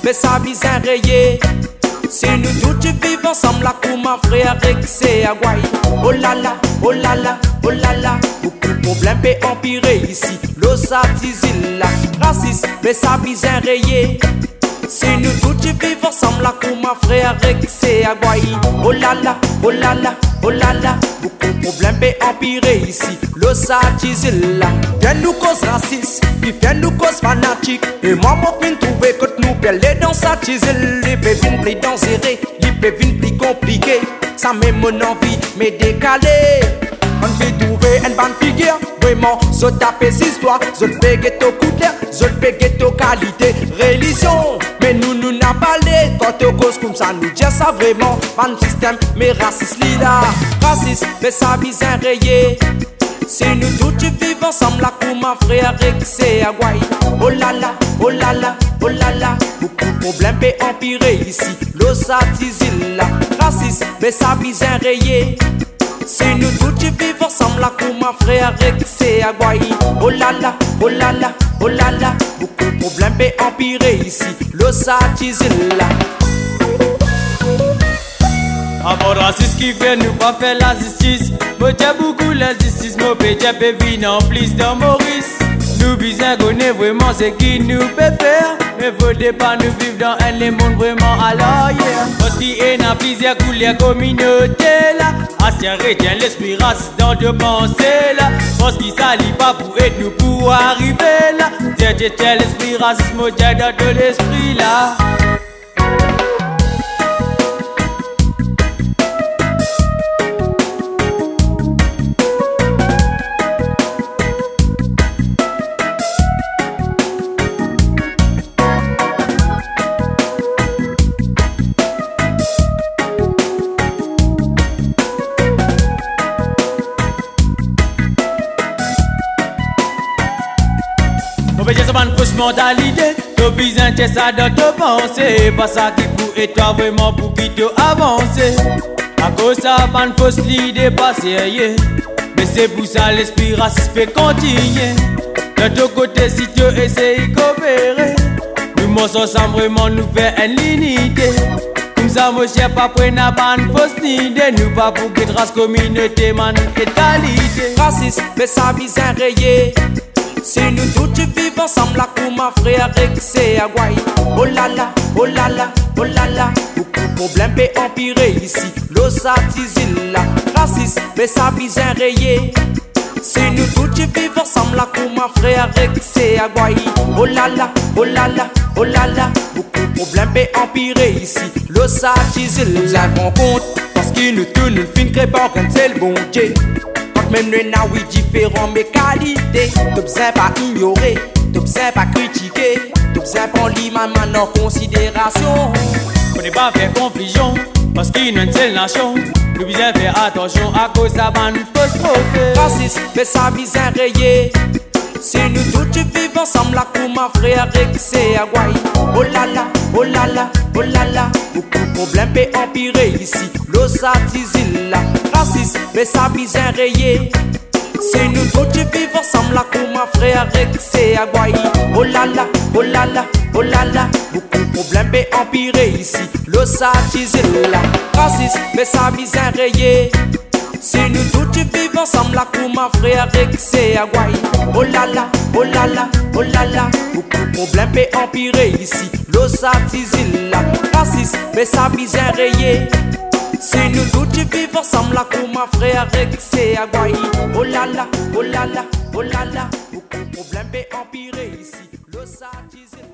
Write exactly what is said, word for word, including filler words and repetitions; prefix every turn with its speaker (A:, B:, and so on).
A: mais ça bizarre rayé. C'est nous tous qui vivons ensemble là pour ma frère c'est Agouaï. Oh là là, oh là là, oh là là. Beaucoup de problèmes peut empirer ici. L'eau ça tizille là. Raciste, mais ça bizarre rayé. C'est nous tous qui vivons ensemble là pour ma frère c'est Agouaï. Oh là là, oh là là, oh là là. Beaucoup de problèmes peut empirer ici. L'eau ça tizille là. Viens nous cause raciste, puis viens nous cause fanatique. Et moi mon fin trouver que nous perdons dans sa tizille. Les peut venir plus dangereux, les peut venir plus compliqué. Ça met mon envie, mais décalé. On fait trouver une bonne figure. Vraiment, je tape ces histoires. Je le paye au coup de l'air, je le paye au qualité. Religion, mais nous nous n'a pas les. Quand on cause comme ça, nous dit ça vraiment. Pas de système, mais raciste là. Raciste, mais ça bizarre rayé. C'est nous tous qui vivons ensemble là pour ma frère c'est Agouaï. Oh là là, oh là là, oh là là. Beaucoup de problèmes peut empirer ici. L'eau ça tizille là. Raciste, mais ça bizarre rayé. C'est nous tous qui vivons ensemble là pour ma frère c'est Agouaï. Oh là là, oh là là, oh là là. Beaucoup de problèmes peut empirer ici. L'eau ça tizille là.
B: Avant raciste qui fait nous pas faire la justice. Moi j'ai beaucoup la justice, moi j'ai pas vu en plus dans Maurice. Nous besoin connaît vraiment ce qui nous peut faire. Mais faudrait pas nous vivre dans un monde vraiment à l'arrière. Parce qu'il y a plusieurs couleurs communautés là. Ancien retient l'esprit raciste dans deux pensées là. Parce qu'il s'allie pas pour être nous pour arriver là. Tiens tiens tiens l'esprit raciste, moi j'ai dans de l'esprit là. On veut juste une fausse mentalité. T'as besoin de ça dans ta pensée. Pas ça qui pour et toi vraiment pour qui te avancer. À cause ça, pas une fausse idée pas sérieux. Mais c'est pour ça l'esprit raciste peut continuer. De ton côté si tu essayes de coopérer, nous monstres ensemble vraiment nous faire une unité. Comme ça moi je pas prendre pas une fausse idée. Nous pas pour que race communauté man égalité.
A: Raciste, mais ça bizarre rayé. C'est nous tous qui vivons ensemble là pour ma frère c'est Agouaï. Oh là là, oh là là, oh là là. Beaucoup de problèmes peut empirer ici. L'eau ça tizille là. Raciste, mais ça bizarre rayé. C'est nous tous qui vivons ensemble là pour ma frère c'est Agouaï. Oh là là, oh là là, oh là là. Beaucoup de problèmes peut empirer ici. L'eau ça tizille là. On compte parce qu'il nous tourne une fin crée pas quand c'est le bon Dieu. Même nous n'a oui différents mes qualités. T'observes pas ignorer, t'observes pas critiquer, t'observes prendre l'imam en considération.
B: On n'est pas faire confusion parce qu'il y a une seule nation. Nous besoin faire attention à cause de la bande fausse profil.
A: Raciste, mais ça bizarre rayé. C'est nous tous qui vivons ensemble là pour ma frère c'est Agouaï. Oh là là, oh là là, oh là là. Beaucoup de problèmes peut empirer ici. L'eau ça tizille là. Raciste, mais ça bizarre rayé. C'est nous tous qui vivons ensemble là pour ma frère c'est Agouaï. Oh là là, oh là là, oh là là. Beaucoup de problèmes peut empirer ici. L'eau ça tizille là. Raciste, mais ça bizarre rayé. C'est nous tous qui vivons ensemble là pour ma frère c'est Agouaï. Oh là là, oh là là, oh là là. Beaucoup de problèmes peut empirer ici. L'eau ça tizille là. Raciste, mais ça bizarre rayé. C'est nous tous qui vivons ensemble là pour ma frère c'est Agouaï. Oh là là, oh là là, oh là là. Beaucoup de problèmes peut empirer ici. L'eau ça tizille.